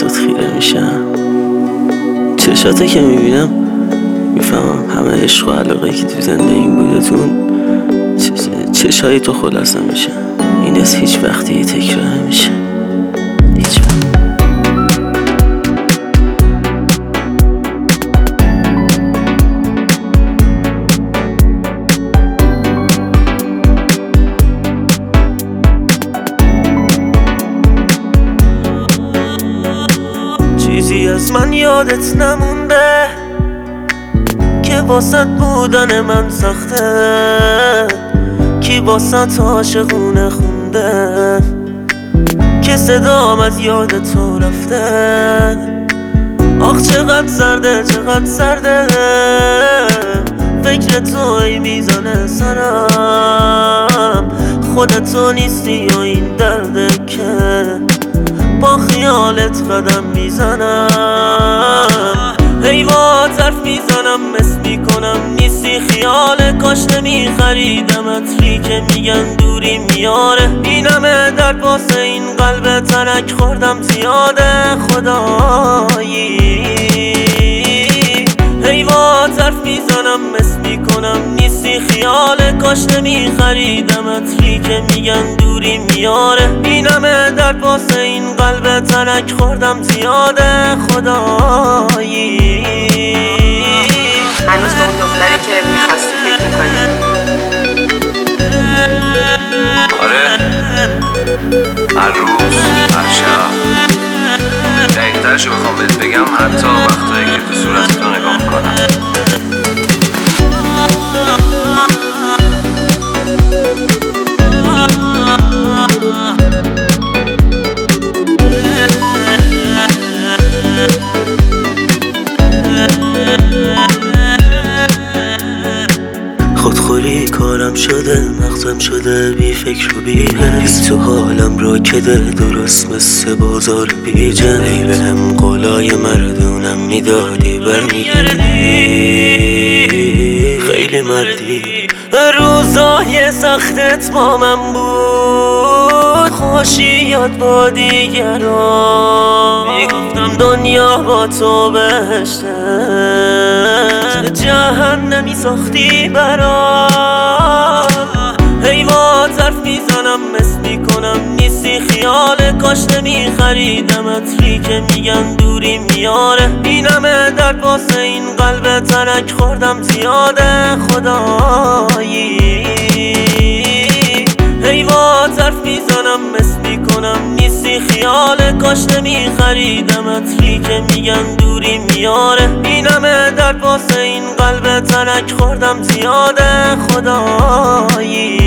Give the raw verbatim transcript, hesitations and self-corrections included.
عکسات خیره میشم. چشاته که میبینم میفهمم همه عشق و علاقه که تو زندگیم بودتون چشای تو خلاصه میشه. این از هیچ وقتی تکرار نمیشه، هیچ وقت. چیزی از من یادت نمونده که واسط بودن من سخته، کی واسط عاشقونه خونده که صدام از یاد تو رفته. آخ چقدر سرده چقدر سرده، فکر تو ای میزانه سرم. خودتو نیستی و این درده که با خیالت قدم میزنم. حیوات حرف میزنم مس میکنم نیستی خیاله. کاش نمیخریدم عطری که میگن دوری میاره. این همه درد واسه این قلب ترک خوردم زیاده خدایی. حیوات حرف میزنم مس میکنم نیستی خیاله. کاش نمیخریدم عطری که میگن دوری میاره. این همه درد واسه این قلب ترک خوردم زیاده خدایی. هنوز به اون دختری که میخواستی فکر میکنی؟ آره، هر روز هر شب. دقیق‌ترشو بخوام بهت بگم حتی وقتایی که تو صورت تو نگاه میکنم. خودخوری کارم شده، مغزم شده بی فکر و بی حس. تو حالم را کده درست مثل بازار بیجن. ای بهم قولای مردونم میدادی برمیگردی، خیلی مردی. روزای سختت با من بود، خوشیات با دیگران. میگفتم دنیا با تو بهشته، جهنمی ساختی برام. حیوات حرف میزنم مس میکنم نیستی خیاله. کاش نمیخریدم عطری که میگن دوری میاره. این همه درد واسه این قلب ترک خوردم زیاده خدایی. حیوات حرف میزنم مس میکنم نیستی خیاله. کاش نمیخریدم عطری که میگن دوری میاره. این همه درد واسه این قلب ترک خوردم زیاده خدایی.